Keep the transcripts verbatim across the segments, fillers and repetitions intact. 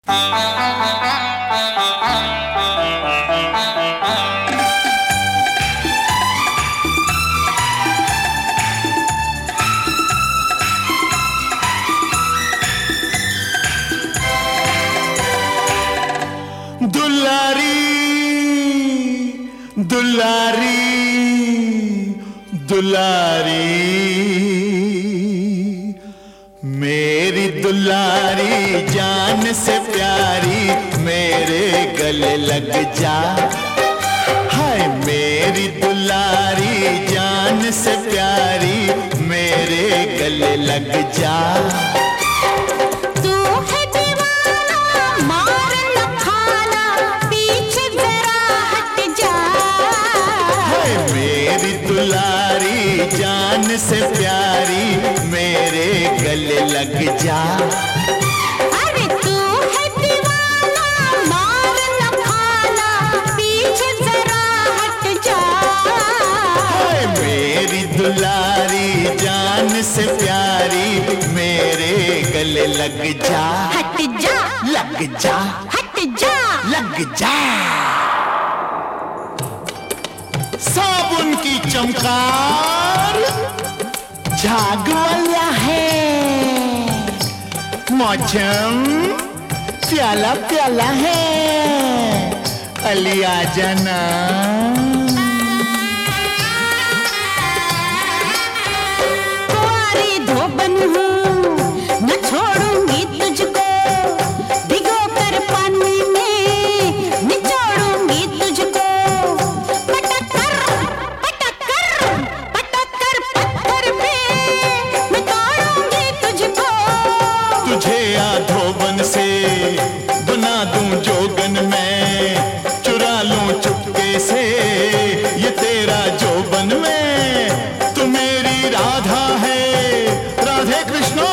दुलारी दुलारी दुलारी मेरी दुलारी जान से प्यारी मेरे गले लग जा। हाय मेरी दुलारी जान से प्यारी मेरे गले लग जा। दुलारी जान से प्यारी मेरे गले लग जा। अरे तू है दीवाना मार न खाना पीछे जरा हट जा। मेरी दुलारी जान से प्यारी मेरे गले लग जा। हट जा लग जा हट जा लग जा। साबुन की चमकार झाग वाला है, मौसम प्याला प्याला है। अली आ जाना। कुंवारी धोबन हूँ न छोड़ूंगी तुझको, भिगो कर पानी में निचोड़ूंगी तुझको। पटक कर पटक कर पटक कर पत्थर पे मैं तोड़ूंगी तुझको। तुझे आधोबन से बना दूं जोगन में, चुरा लूं चुपके से ये तेरा जोबन में। तू मेरी राधा है राधे कृष्ण,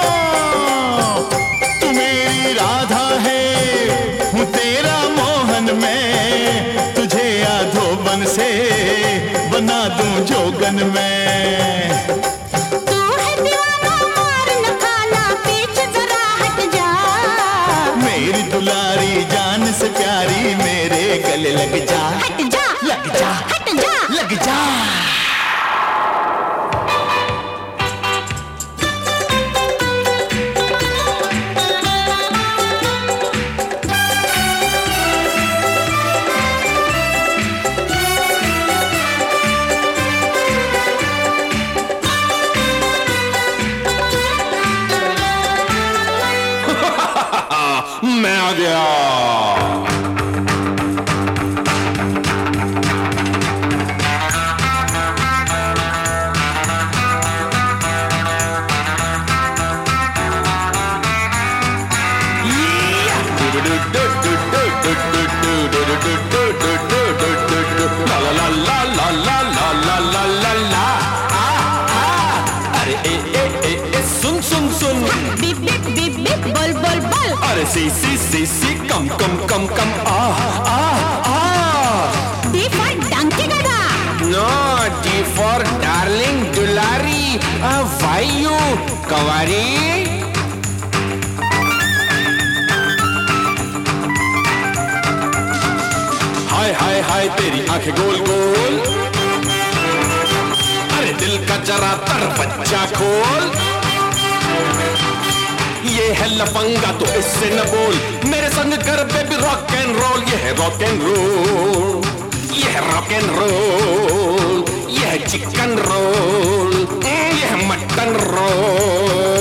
तू मेरी राधा है हूँ तेरा मोहन में। तुझे आधोबन से बना दूं जोगन में। तू है दीवाना मार न खाना पीछे जरा हट जा। मेरी दुलारी जान से प्यारी मेरे गले लग जा। हट जा लग जा हट जा लग जा। मैं आ गया। सुन सुन सुन बिप बिप बिप बिप बोल बोल बोल। अरे सी सी सी सी कम कम कम कम आ आ आ। डी फॉर डंकी गधा। No, D for darling दुलारी वायु कवारी। हाय हाय हाय तेरी आंखें गोल गोल, अरे दिल का जरा दरवाजा खोल। ये है लफंगा तो इससे न बोल, मेरे संग कर बेबी रॉक एंड रोल। ये है रॉक एंड रोल, ये है रॉक एंड रोल, ये है चिकन रोल, ये है मटन रोल।